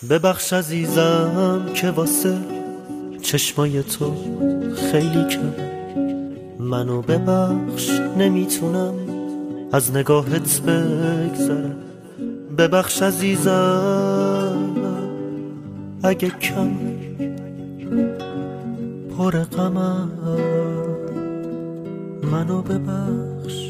ببخش عزیزم که واسه چشمای تو خیلی کم. منو ببخش نمیتونم از نگاهت بگذرم. ببخش عزیزم اگه کم پر غمم. منو ببخش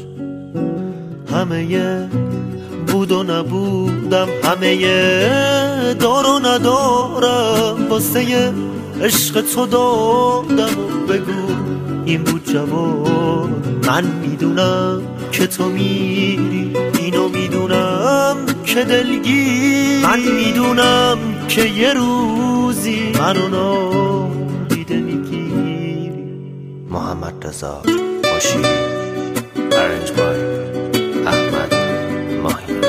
همه بود و نبودم، همه دار و ندارم، واسه عشق تو دادم. و بگو این بود جواب. من میدونم که تو میری، اینو میدونم که دلگیر. من میدونم که یه روزی منو نادیده میگیری. محمد رضا باشی. Arranged by احمد ماهی.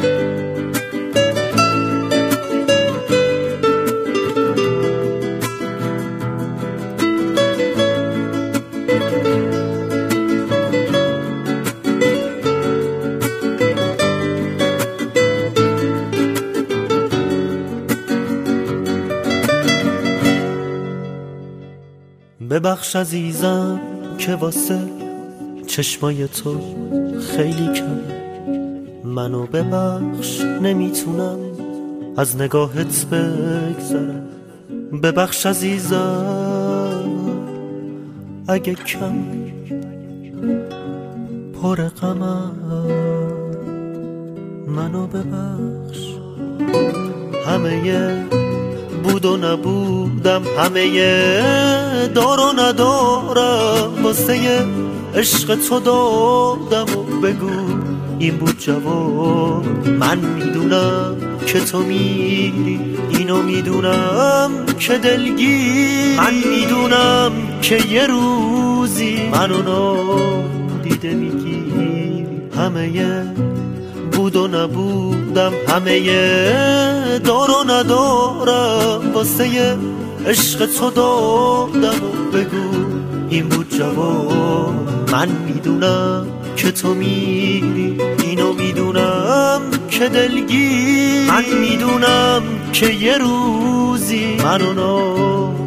ببخش عزیزم که واسه چشمای تو خیلی کم. منو ببخش نمیتونم از نگاهت بگذرم. ببخش عزیزم اگه کم پر غمم. منو ببخش همه بود و نبودم، همه دار و ندارم، واسه عشق تو دادم. و بگو این بود جواب. من میدونم که تو میری، اینو میدونم که دلگیر. من میدونم که یه روزی منو نادیده میگیری. همه بود و نبودم، همه دار و ندارم، واسه عشق تو دادم. و بگو این بود جواب. من میدونم که تو میری، اینو میدونم که دلگیر. من میدونم که یه روزی منو